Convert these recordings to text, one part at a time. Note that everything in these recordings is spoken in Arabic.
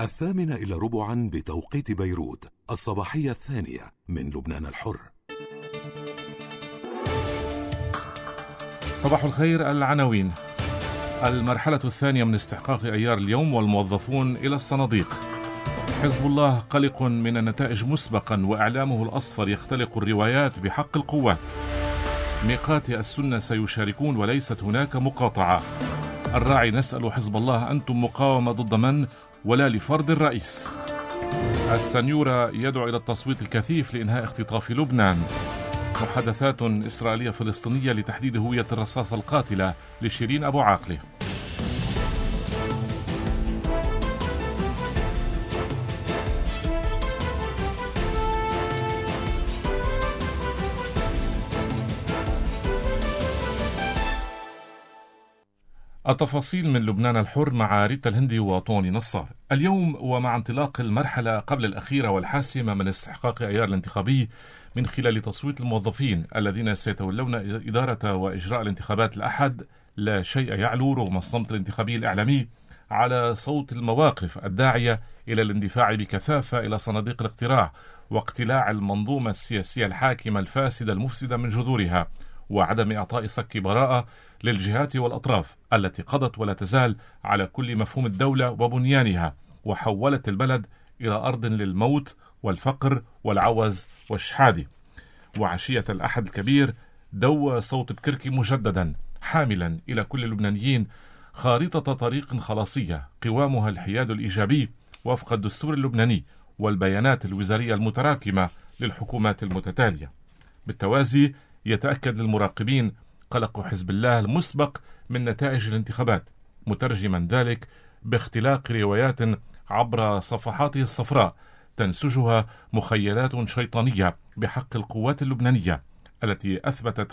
8:45 بتوقيت بيروت، الصباحية الثانية من لبنان الحر. صباح الخير. العناوين: المرحلة الثانية من استحقاق أيار اليوم والموظفون إلى الصناديق. حزب الله قلق من النتائج مسبقا وإعلامه الأصفر يختلق الروايات بحق القوات. ميقات السنة سيشاركون وليست هناك مقاطعة. الراعي نسأل حزب الله: أنتم مقاومة ضد من ولا لفرد الرئيس؟ السنيورة يدعو إلى التصويت الكثيف لإنهاء اختطاف لبنان. محادثات إسرائيلية فلسطينية لتحديد هوية الرصاصة القاتلة لشيرين أبو عاقلة. التفاصيل من لبنان الحر مع ريتا الهندي وطوني نصار. اليوم ومع انطلاق المرحلة قبل الأخيرة والحاسمة من استحقاق أيار الانتخابي من خلال تصويت الموظفين الذين سيتولون إدارة وإجراء الانتخابات الأحد، لا شيء يعلو رغم الصمت الانتخابي الإعلامي على صوت المواقف الداعية إلى الاندفاع بكثافة إلى صناديق الاقتراع واقتلاع المنظومة السياسية الحاكمة الفاسدة المفسدة من جذورها، وعدم إعطاء صك براءة للجهات والأطراف التي قضت ولا تزال على كل مفهوم الدولة وبنيانها، وحولت البلد إلى أرض للموت والفقر والعوز والشحادة. وعشية الأحد الكبير دوى صوت بكركي مجددا، حاملا إلى كل اللبنانيين خارطة طريق خلاصية قوامها الحياد الإيجابي وفق الدستور اللبناني والبيانات الوزارية المتراكمة للحكومات المتتالية. بالتوازي يتأكد للمراقبين قلق حزب الله المسبق من نتائج الانتخابات، مترجما ذلك باختلاق روايات عبر صفحاته الصفراء تنسجها مخيلات شيطانية بحق القوات اللبنانية التي أثبتت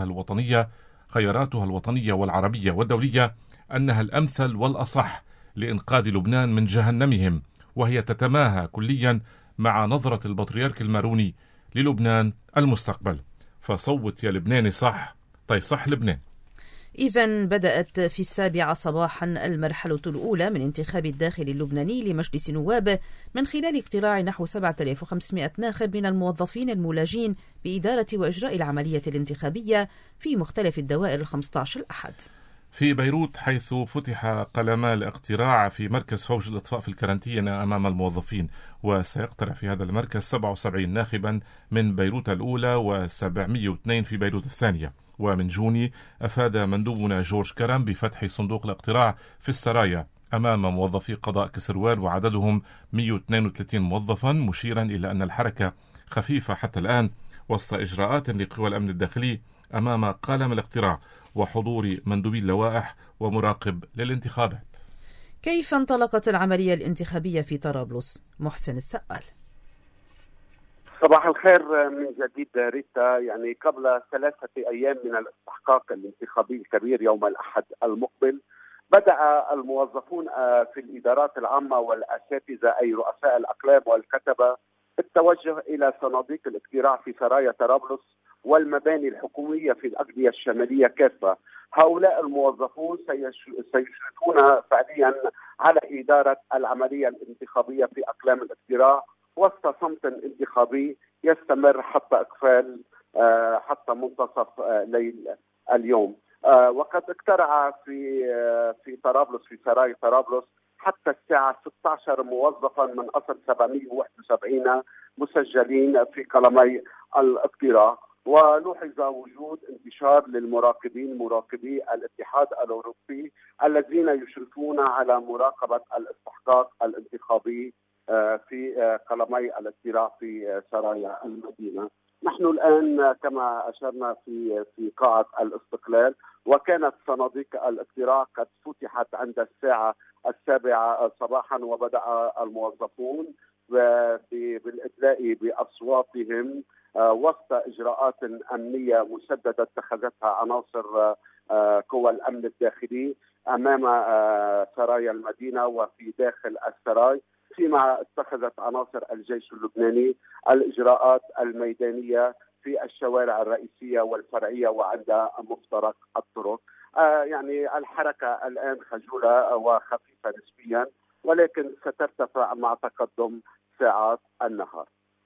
خياراتها الوطنية والعربية والدولية أنها الأمثل والأصح لإنقاذ لبنان من جهنمهم، وهي تتماهى كليا مع نظرة البطريرك الماروني للبنان المستقبل. فصوت يا لبناني صح صح لبنان. إذن بدأت في 7 صباحا المرحلة الأولى من انتخاب الداخل اللبناني لمجلس نواب من خلال اقتراع نحو 7500 ناخب من الموظفين المولاجين بإدارة وإجراء العملية الانتخابية في مختلف الدوائر 15 الأحد. في بيروت، حيث فتح قلما الاقتراع في مركز فوج الإطفاء في الكرنتينة أمام الموظفين، وسيقترع في هذا المركز 77 ناخبا من بيروت الأولى و702 في بيروت الثانية. ومن جوني أفاد مندوبنا جورج كرم بفتح صندوق الاقتراع في السرايا أمام موظفي قضاء كسروان وعددهم 132 موظفا، مشيرا إلى أن الحركة خفيفة حتى الآن وسط إجراءات لقوى الأمن الداخلي أمام قلم الاقتراع وحضور مندوبي اللوائح ومراقب للانتخابات. كيف انطلقت العملية الانتخابية في طرابلس؟ محسن السقال. صباح الخير من جديد ريتا. يعني قبل 3 أيام من الاستحقاق الانتخابي الكبير يوم الأحد المقبل، بدأ الموظفون في الإدارات العامة والأساتذة أي رؤساء الأقلام والكتبة بالتوجه إلى صناديق الاقتراع في سرايا طرابلس والمباني الحكومية في الأقضية الشمالية كافة. هؤلاء الموظفون سيشرفون فعليا على إدارة العملية الانتخابية في أقلام الاقتراع وسط صمت انتخابي يستمر حتى إقفال حتى منتصف ليل اليوم. وقد اقترع في طرابلس في سراي طرابلس حتى الساعة 16 موظفا من أصل 771 مسجلين في قلمي الاقتراع. ولوحظ وجود انتشار للمراقبين مراقبي الاتحاد الأوروبي الذين يشرفون على مراقبة الاستحقاق الانتخابي في قلمي الاقتراع في سرايا المدينة. نحن الآن كما أشرنا في قاعة الاستقلال، وكانت صناديق الاقتراع قد فتحت عند الساعة 7 صباحا، وبدأ الموظفون بالإدلاء بأصواتهم وسط إجراءات أمنية مسددة اتخذتها عناصر قوى الأمن الداخلي أمام سرايا المدينة وفي داخل السراي، فيما اتخذت عناصر الجيش اللبناني الإجراءات الميدانية في الشوارع الرئيسية والفرعية وعند مفترق الطرق. يعني الحركة الآن خجولة وخفيفة نسبيا ولكن سترتفع مع تقدم ساعات النهار.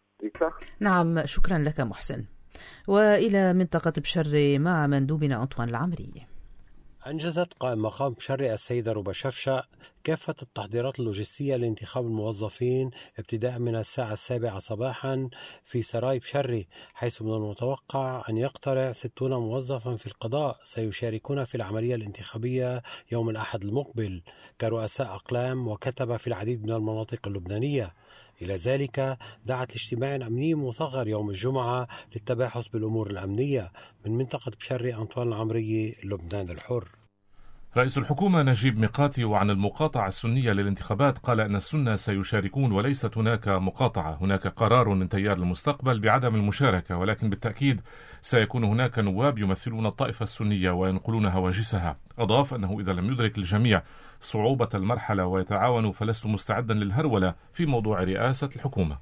نعم، شكرا لك محسن. وإلى منطقة بشري مع مندوبنا أنطوان العمري. أنجزت قائم مقام بشري السيدة ربا شفشة كافة التحضيرات اللوجستية لانتخاب الموظفين ابتداء من الساعة 7 صباحا في سراي بشري، حيث من المتوقع أن يقترع 60 موظفا في القضاء سيشاركون في العملية الانتخابية يوم الأحد المقبل كرؤساء أقلام وكتبة في العديد من المناطق اللبنانية. إلى ذلك دعت لاجتماع أمني مصغر يوم الجمعة للتباحث بالأمور الأمنية. من منطقة بشري أنطوان العمري، لبنان الحر. رئيس الحكومة نجيب ميقاتي وعن المقاطعة السنية للانتخابات قال أن السنة سيشاركون وليست هناك مقاطعة، هناك قرار من تيار المستقبل بعدم المشاركة، ولكن بالتأكيد سيكون هناك نواب يمثلون الطائفة السنية وينقلون هواجسها. أضاف أنه إذا لم يدرك الجميع صعوبة المرحلة ويتعاونوا فلست مستعدا للهرولة في موضوع رئاسة الحكومة.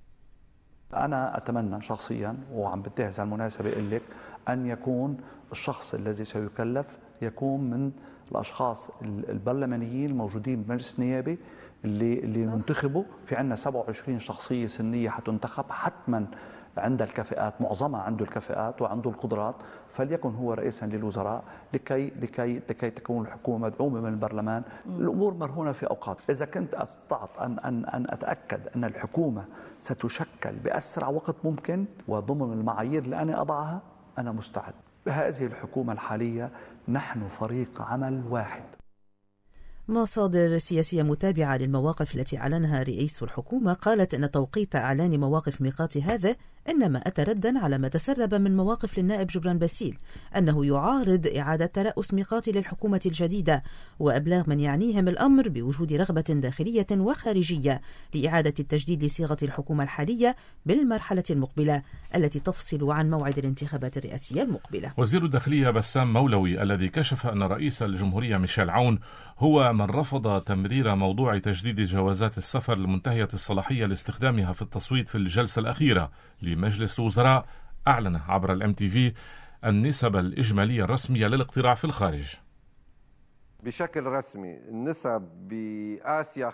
أنا أتمنى شخصيا وعم بنتهز المناسبة أقول لك أن يكون الشخص الذي سيكلف يكون من الأشخاص البرلمانيين الموجودين بمجلس النيابي اللي ينتخبوا. في عندنا 27 شخصية سنية حتنتخب حتما عندها الكفاءات، معظمها عنده الكفاءات وعنده القدرات، فليكن هو رئيسا للوزراء لكي تكون الحكومة مدعومة من البرلمان. الأمور مرهونة في أوقات. إذا كنت استطعت أن أتأكد أن الحكومة ستشكل بأسرع وقت ممكن وضمن المعايير اللي أنا أضعها، أنا مستعد. بهذه الحكومة الحالية نحن فريق عمل واحد. مصادر سياسية متابعة للمواقف التي أعلنها رئيس الحكومة قالت أن توقيت إعلان مواقف ميقاتي هذا إنما أتى ردا على ما تسرب من مواقف للنائب جبران باسيل أنه يعارض إعادة ترأس ميقاتي للحكومة الجديدة، وأبلاغ من يعنيهم الأمر بوجود رغبة داخلية وخارجية لإعادة التجديد لصيغة الحكومة الحالية بالمرحلة المقبلة التي تفصل عن موعد الانتخابات الرئاسية المقبلة. وزير الداخلية بسام مولوي الذي كشف أن رئيس الجمهورية ميشيل عون هو من رفض تمرير موضوع تجديد جوازات السفر المنتهية الصلاحية لاستخدامها في التصويت في الجلسة الأخيرة لمجلس الوزراء، أعلن عبر الMTV النسب الإجمالية الرسمية للاقتراع في الخارج. بشكل رسمي النسب بآسيا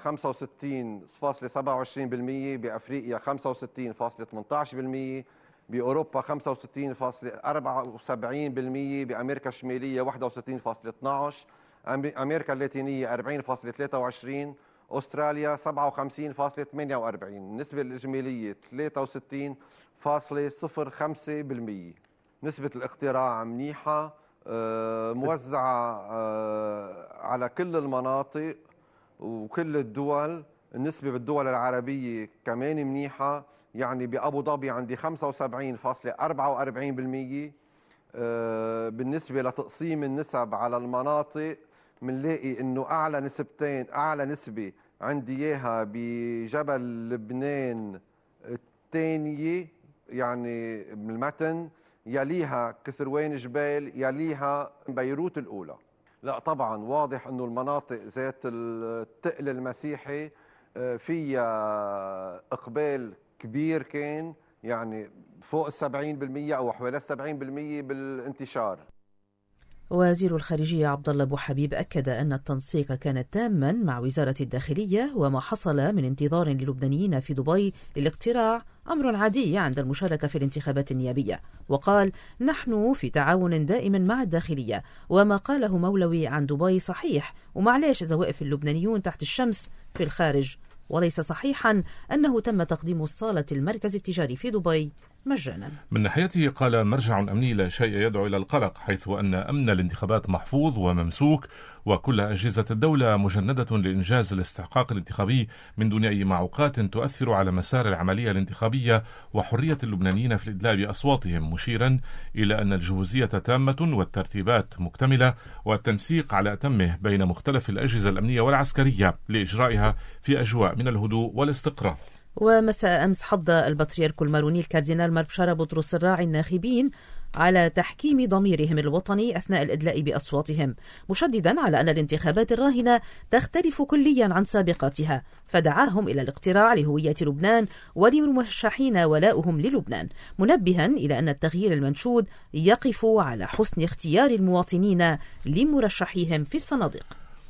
65.27%، بأفريقيا 65.18%، بأوروبا 65.74%، بأمريكا الشمالية 61.12%، أمريكا اللاتينية 40.23%، أستراليا 57.48%، النسبة الإجمالية 63.05%. نسبة الاقتراع منيحة، موزعة على كل المناطق وكل الدول. النسبة بالدول العربية كمان منيحة، يعني بأبو ظبي عندي 75.44%. بالنسبة لتقسيم النسب على المناطق منلاقي انه اعلى نسبة عندي اياها بجبل لبنان الثانية يعني بالمتن، يليها كسروان جبال، يليها بيروت الأولى. لا طبعا واضح انه المناطق ذات الثقل المسيحي فيها اقبال كبير، كان يعني فوق 70% او حوالي 70% بالانتشار. وزير الخارجية عبد الله أبو حبيب أكد أن التنسيق كان تاما مع وزارة الداخلية، وما حصل من انتظار للبنانيين في دبي للاقتراع أمر عادي عند المشاركة في الانتخابات النيابية. وقال: نحن في تعاون دائم مع الداخلية، وما قاله مولوي عن دبي صحيح، ومعليش إذا وقف اللبنانيون تحت الشمس في الخارج، وليس صحيحا أنه تم تقديم الصالة المركز التجاري في دبي مجانا. من ناحيته قال مرجع أمني لا شيء يدعو إلى القلق، حيث أن أمن الانتخابات محفوظ وممسوك، وكل أجهزة الدولة مجندة لإنجاز الاستحقاق الانتخابي من دون أي معوقات تؤثر على مسار العملية الانتخابية وحرية اللبنانيين في الإدلاء بأصواتهم، مشيرا إلى أن الجهوزية تامة والترتيبات مكتملة والتنسيق على أتمه بين مختلف الأجهزة الأمنية والعسكرية لإجرائها في أجواء من الهدوء والاستقرار. ومساء أمس حض البطريرك الماروني الكاردينال مار بشارة بطرس الراعي الناخبين على تحكيم ضميرهم الوطني أثناء الإدلاء بأصواتهم، مشددا على أن الانتخابات الراهنة تختلف كليا عن سابقاتها، فدعاهم إلى الاقتراع لهوية لبنان ولمرشحين ولاؤهم للبنان، منبها إلى أن التغيير المنشود يقف على حسن اختيار المواطنين لمرشحيهم في الصناديق.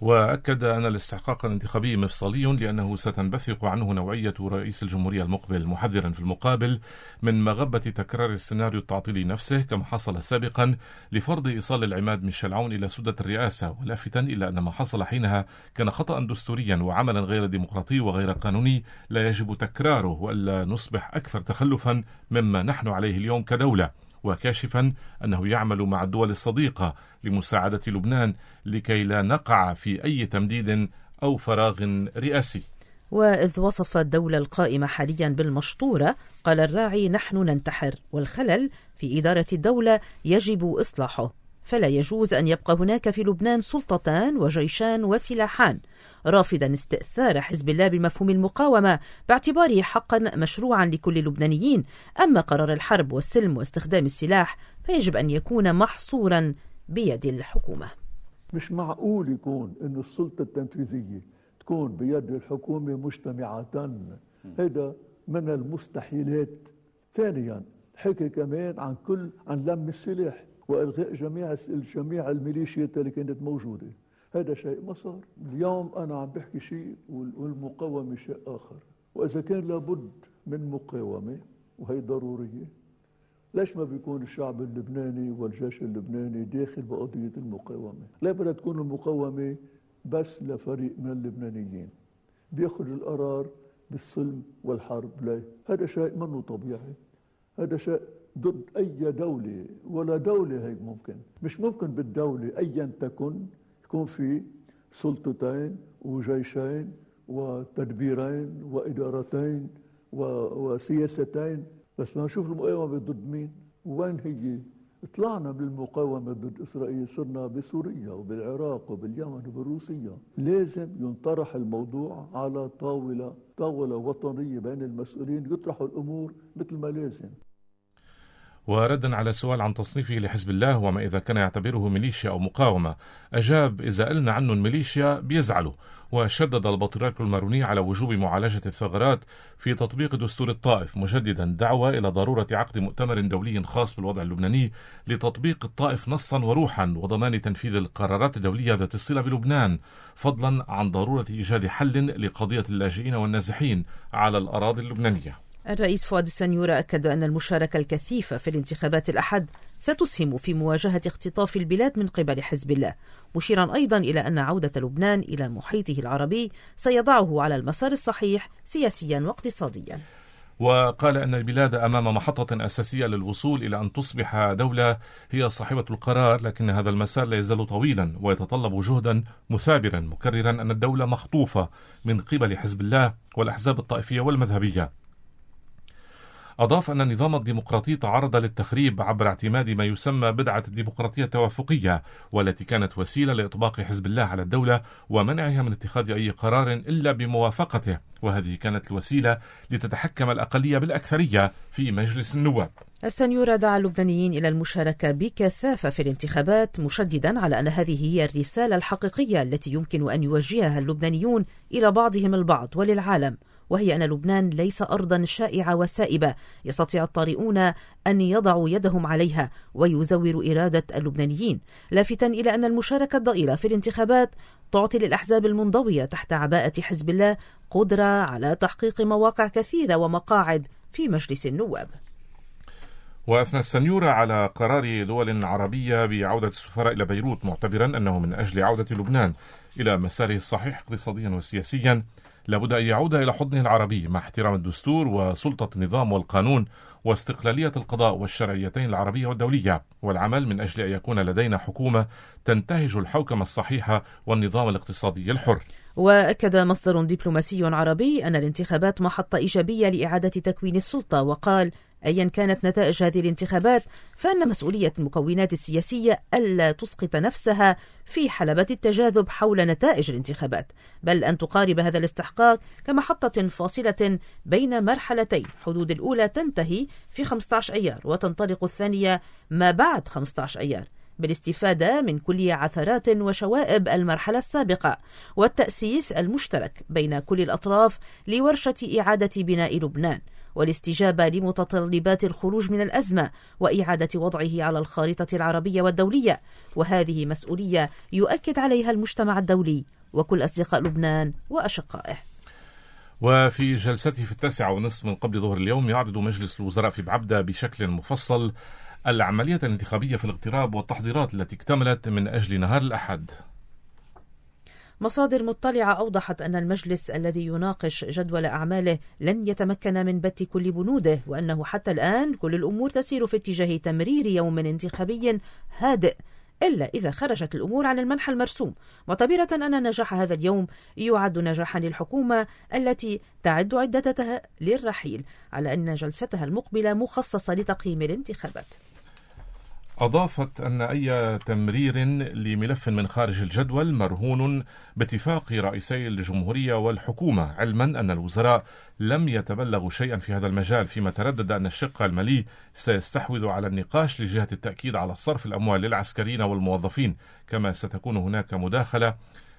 وأكد أن الاستحقاق الانتخابي مفصلي لأنه ستنبثق عنه نوعية رئيس الجمهورية المقبل، محذرا في المقابل من مغبة تكرار السيناريو التعطيلي نفسه كما حصل سابقا لفرض إيصال العماد ميشيل عون إلى سدة الرئاسة، ولافتا إلى أن ما حصل حينها كان خطأ دستوريا وعملا غير ديمقراطي وغير قانوني لا يجب تكراره، وألا نصبح أكثر تخلفا مما نحن عليه اليوم كدولة، وكاشفا أنه يعمل مع الدول الصديقة لمساعدة لبنان لكي لا نقع في أي تمديد أو فراغ رئاسي. وإذ وصف الدولة القائمة حاليا بالمشطورة، قال الراعي: نحن ننتحر، والخلل في إدارة الدولة يجب إصلاحه، فلا يجوز أن يبقى هناك في لبنان سلطتان وجيشان وسلاحان، رافضا استئثار حزب الله بمفهوم المقاومة باعتباره حقا مشروعا لكل اللبنانيين. أما قرار الحرب والسلم واستخدام السلاح فيجب أن يكون محصورا بيد الحكومة. مش معقول يكون أن السلطة التنفيذية تكون بيد الحكومة مجتمعة، هذا من المستحيلات. ثانيا حكي كمان عن لم السلاح وإلغاء جميع الميليشيات اللي كانت موجودة، هذا شيء ما صار. اليوم أنا عم بحكي شيء والمقاومة شيء آخر، وإذا كان لابد من مقاومة وهي ضرورية، ليش ما بيكون الشعب اللبناني والجيش اللبناني داخل بقضية المقاومة؟ لا بدها تكون المقاومة بس لفريق من اللبنانيين بياخذ القرار بالسلم والحرب. لا، هذا شيء منه طبيعي، هذا شيء ضد أي دولة، ولا دولة هيك ممكن. مش ممكن بالدولة أيا تكن يكون في سلطتين وجيشين وتدبيرين وإدارتين وسياستين. بس ما نشوف المقاومة ضد مين؟ وين هي؟ طلعنا بالمقاومة ضد إسرائيل، صرنا بسوريا وبالعراق وباليمن وبالروسيا. لازم ينطرح الموضوع على طاولة وطنية بين المسؤولين، يطرحوا الأمور مثل ما لازم. وردا على سؤال عن تصنيفه لحزب الله وما إذا كان يعتبره ميليشيا أو مقاومة، أجاب: إذا قلنا عنه الميليشيا بيزعلوا. وشدد البطريرك الماروني على وجوب معالجة الثغرات في تطبيق دستور الطائف، مجددا دعوة إلى ضرورة عقد مؤتمر دولي خاص بالوضع اللبناني لتطبيق الطائف نصا وروحا وضمان تنفيذ القرارات الدولية ذات الصلة بلبنان، فضلا عن ضرورة إيجاد حل لقضية اللاجئين والنازحين على الأراضي اللبنانية. الرئيس فؤاد السنيورة أكد أن المشاركة الكثيفة في الانتخابات الأحد ستسهم في مواجهة اختطاف البلاد من قبل حزب الله، مشيرا أيضا إلى أن عودة لبنان إلى محيطه العربي سيضعه على المسار الصحيح سياسيا واقتصاديا. وقال أن البلاد أمام محطة أساسية للوصول إلى أن تصبح دولة هي صاحبة القرار، لكن هذا المسار لا يزال طويلا ويتطلب جهدا مثابرا، مكررا أن الدولة مخطوفة من قبل حزب الله والأحزاب الطائفية والمذهبية. أضاف أن النظام الديمقراطي تعرض للتخريب عبر اعتماد ما يسمى بدعة الديمقراطية التوافقية، والتي كانت وسيلة لإطباق حزب الله على الدولة ومنعها من اتخاذ أي قرار إلا بموافقته، وهذه كانت الوسيلة لتتحكم الأقلية بالأكثرية في مجلس النواب. السنيورة دعا اللبنانيين إلى المشاركة بكثافة في الانتخابات، مشددا على أن هذه هي الرسالة الحقيقية التي يمكن أن يوجهها اللبنانيون إلى بعضهم البعض وللعالم، وهي أن لبنان ليس أرضا شائعة وسائبة يستطيع الطارئون أن يضعوا يدهم عليها ويزوروا إرادة اللبنانيين، لافتا إلى أن المشاركة الضئيلة في الانتخابات تعطي للأحزاب المنضوية تحت عباءة حزب الله قدرة على تحقيق مواقع كثيرة ومقاعد في مجلس النواب. وأثنى السنيورة على قرار دول عربية بعودة السفراء إلى بيروت، معتبرا أنه من أجل عودة لبنان إلى مساره الصحيح اقتصاديا وسياسيا لابد أن يعود إلى حضنه العربي مع احترام الدستور وسلطة النظام والقانون واستقلالية القضاء والشرعيتين العربية والدولية، والعمل من أجل أن يكون لدينا حكومة تنتهج الحوكمة الصحيحة والنظام الاقتصادي الحر. وأكد مصدر دبلوماسي عربي أن الانتخابات محطة إيجابية لإعادة تكوين السلطة، وقال: أيا كانت نتائج هذه الانتخابات فإن مسؤولية المكونات السياسية ألا تسقط نفسها في حلبة التجاذب حول نتائج الانتخابات، بل أن تقارب هذا الاستحقاق كمحطة فاصلة بين مرحلتين، حدود الأولى تنتهي في 15 أيار وتنطلق الثانية ما بعد 15 أيار، بالاستفادة من كل عثرات وشوائب المرحلة السابقة، والتأسيس المشترك بين كل الأطراف لورشة إعادة بناء لبنان، والاستجابة لمتطلبات الخروج من الأزمة وإعادة وضعه على الخارطة العربية والدولية، وهذه مسؤولية يؤكد عليها المجتمع الدولي وكل أصدقاء لبنان وأشقائه. وفي جلسته في 9:30 من قبل ظهر اليوم يعرض مجلس الوزراء في بعبدة بشكل مفصل العملية الانتخابية في الاغتراب والتحضيرات التي اكتملت من أجل نهار الأحد. مصادر مطلعة أوضحت أن المجلس الذي يناقش جدول أعماله لن يتمكن من بت كل بنوده، وأنه حتى الآن كل الأمور تسير في اتجاه تمرير يوم انتخابي هادئ، إلا إذا خرجت الأمور عن المنحى المرسوم، معتبرة أن نجاح هذا اليوم يعد نجاحا للحكومة التي تعد عدتها للرحيل، على أن جلستها المقبلة مخصصة لتقييم الانتخابات. أضافت أن أي تمرير لملف من خارج الجدول مرهون باتفاق رئيسي الجمهورية والحكومة، علما أن الوزراء لم يتبلغوا شيئا في هذا المجال، فيما تردد أن الشق المالي سيستحوذ على النقاش لجهة التأكيد على صرف الأموال للعسكريين والموظفين، كما ستكون هناك مداخلة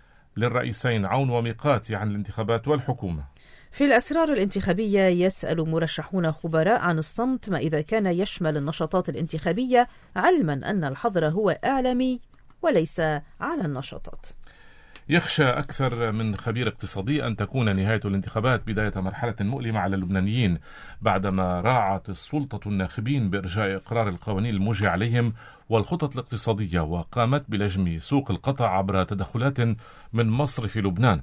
للرئيسين عون وميقاتي عن الانتخابات والحكومة. في الأسرار الانتخابية يسأل مرشحون خبراء عن الصمت ما إذا كان يشمل النشاطات الانتخابية، علما أن الحظر هو إعلامي وليس على النشاطات. يخشى أكثر من خبير اقتصادي أن تكون نهاية الانتخابات بداية مرحلة مؤلمة على اللبنانيين، بعدما راعت السلطة الناخبين بإرجاء إقرار القوانين الموجع عليهم والخطط الاقتصادية، وقامت بلجم سوق القطع عبر تدخلات من مصرف لبنان.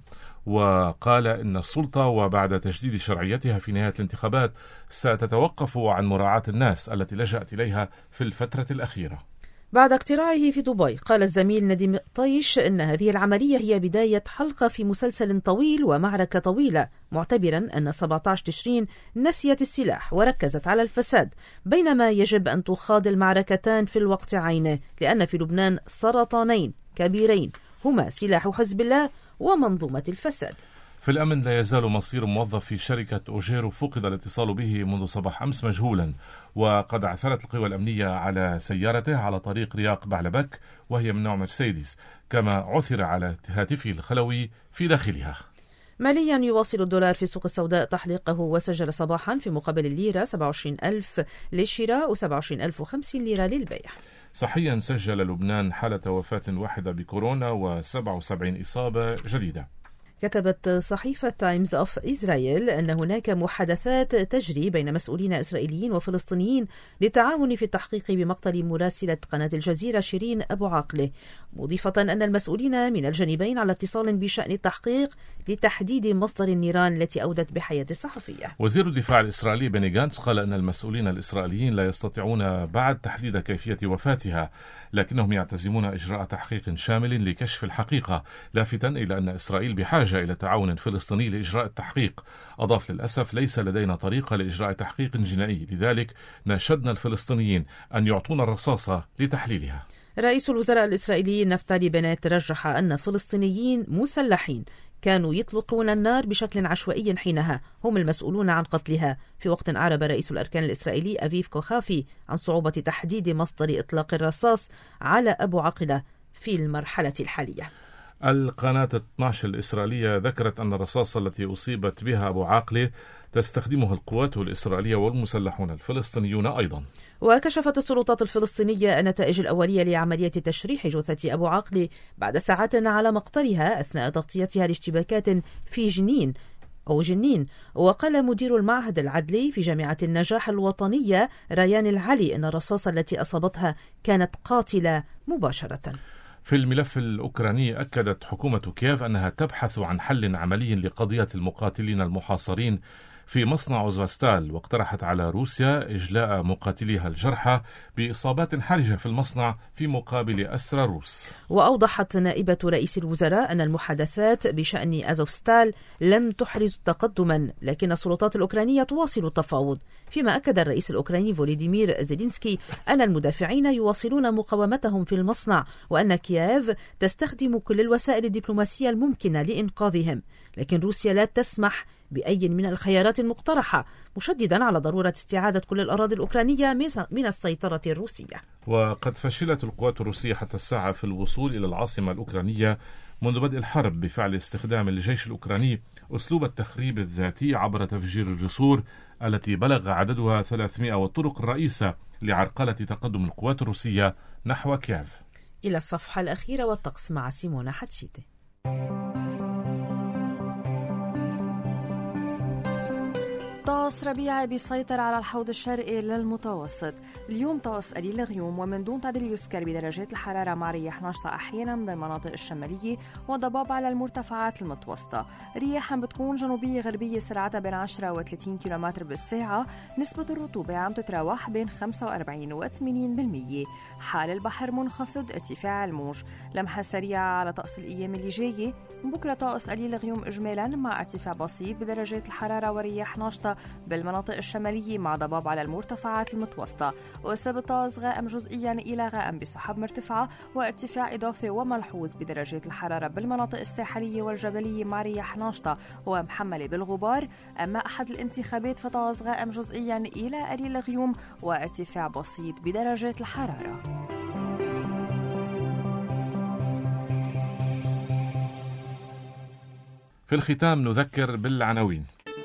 وقال إن السلطة وبعد تجديد شرعيتها في نهاية الانتخابات ستتوقف عن مراعاة الناس التي لجأت إليها في الفترة الأخيرة. بعد اقتراعه في دبي، قال الزميل نديم طيش إن هذه العملية هي بداية حلقة في مسلسل طويل ومعركة طويلة، معتبرا أن 17 تشرين نسيت السلاح وركزت على الفساد، بينما يجب أن تخاض المعركتان في الوقت عينه، لأن في لبنان سرطانين كبيرين هما سلاح حزب الله ومنظومة الفساد. في الأمن لا يزال مصير موظف في شركة أوجيرو فقد الاتصال به منذ صباح أمس مجهولا، وقد عثرت القوى الأمنية على سيارته على طريق رياق بعلبك وهي من نوع مرسيدس، كما عثر على هاتفه الخلوي في داخلها. ماليا يواصل الدولار في السوق السوداء تحليقه، وسجل صباحا في مقابل الليرة 27,000 للشراء و27,050 ليرة للبيع. صحيا سجل لبنان حالة وفاة واحدة بكورونا و77 إصابة جديدة. كتبت صحيفة تايمز أوف إسرائيل أن هناك محادثات تجري بين مسؤولين إسرائيليين وفلسطينيين للتعاون في التحقيق بمقتل مراسلة قناة الجزيرة شيرين أبو عاقلة، مضيفة أن المسؤولين من الجانبين على اتصال بشأن التحقيق لتحديد مصدر النيران التي أودت بحياة الصحفية. وزير الدفاع الإسرائيلي بني غانتس قال أن المسؤولين الإسرائيليين لا يستطيعون بعد تحديد كيفية وفاتها، لكنهم يعتزمون إجراء تحقيق شامل لكشف الحقيقة، لافتاً إلى أن إسرائيل بحاجة إلى تعاون فلسطيني لإجراء التحقيق. أضاف: للأسف ليس لدينا طريقة لإجراء تحقيق جنائي، لذلك ناشدنا الفلسطينيين أن يعطونا الرصاصة لتحليلها. رئيس الوزراء الإسرائيلي نفتالي بنت رجح أن فلسطينيين مسلحين كانوا يطلقون النار بشكل عشوائي حينها هم المسؤولون عن قتلها، في وقت أعرب رئيس الأركان الإسرائيلي أفيف كوخافي عن صعوبة تحديد مصدر إطلاق الرصاص على أبو عقلة في المرحلة الحالية. القناة 12 الإسرائيلية ذكرت أن الرصاصة التي أصيبت بها أبو عاقلة تستخدمها القوات الإسرائيلية والمسلحون الفلسطينيون أيضا. وكشفت السلطات الفلسطينية النتائج الأولية لعملية تشريح جثة أبو عاقلة بعد ساعات على مقتلها أثناء تغطيتها لاشتباكات في جنين. وقال مدير المعهد العدلي في جامعة النجاح الوطنية ريان العلي أن الرصاصة التي أصابتها كانت قاتلة مباشرة. في الملف الأوكراني أكدت حكومة كييف أنها تبحث عن حل عملي لقضية المقاتلين المحاصرين في مصنع أوزفاستال، واقترحت على روسيا إجلاء مقاتليها الجرحى بإصابات حرجة في المصنع في مقابل أسرى روس. وأوضحت نائبة رئيس الوزراء أن المحادثات بشأن أزوفستال لم تحرز تقدما، لكن السلطات الأوكرانية تواصل التفاوض، فيما أكد الرئيس الأوكراني فولوديمير زيلينسكي أن المدافعين يواصلون مقاومتهم في المصنع، وأن كييف تستخدم كل الوسائل الدبلوماسية الممكنة لإنقاذهم، لكن روسيا لا تسمح بأي من الخيارات المقترحة، مشددا على ضرورة استعادة كل الأراضي الأوكرانية من السيطرة الروسية. وقد فشلت القوات الروسية حتى الساعة في الوصول إلى العاصمة الأوكرانية منذ بدء الحرب بفعل استخدام الجيش الأوكراني أسلوب التخريب الذاتي عبر تفجير الجسور التي بلغ عددها 300 والطرق الرئيسة لعرقلة تقدم القوات الروسية نحو كييف. إلى الصفحة الأخيرة والطقس مع سيمونا حتشيتي. طقس ربيعي بيسيطر على الحوض الشرقي للمتوسط. اليوم طقس قليل الغيوم ومن دون تعديل يذكر بدرجات الحرارة مع رياح ناشطة أحيانا بالمناطق الشمالية وضباب على المرتفعات المتوسطة. رياح بتكون جنوبية غربية سرعتها بين 10 و 30 كم بالساعة. نسبة الرطوبة عم تتراوح بين 45 و 80%. حال البحر منخفض، ارتفاع الموج. لمحة سريعة على طقس الأيام اللي جاية. بكرة طقس قليل الغيوم إجمالا مع ارتفاع بسيط بدرجات الحرارة ورياح ناشطة بالمناطق الشمالية مع ضباب على المرتفعات المتوسطة. والسبت طقس غائم جزئيا إلى غائم بسحب مرتفعة وارتفاع إضافي وملحوظ بدرجات الحرارة بالمناطق الساحلية والجبلية مع رياح ناشطة ومحملة بالغبار. أما أحد الانتخابات فطقس غائم جزئيا إلى قليل غيوم وارتفاع بسيط بدرجات الحرارة. في الختام نذكر بالعناوين.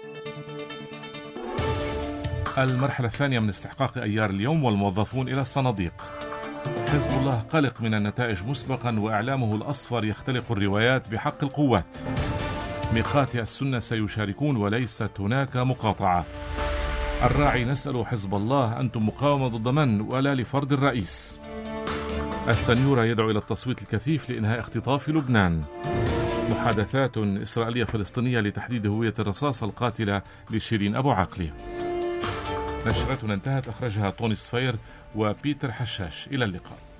المرحلة الثانية من استحقاق أيار اليوم والموظفون إلى الصناديق. حزب الله قلق من النتائج مسبقا وإعلامه الأصفر يختلق الروايات بحق القوات. ميقاتي السنة سيشاركون وليست هناك مقاطعة. الراعي نسأل حزب الله أنتم مقاومة ضد من ولا لفرد الرئيس. السنيورة يدعو إلى التصويت الكثيف لإنهاء اختطاف لبنان. محادثات إسرائيلية فلسطينية لتحديد هوية الرصاصة القاتلة لشيرين أبو عاقلة. نشرتنا انتهت، أخرجها طوني صفير وبيتر حشاش. إلى اللقاء.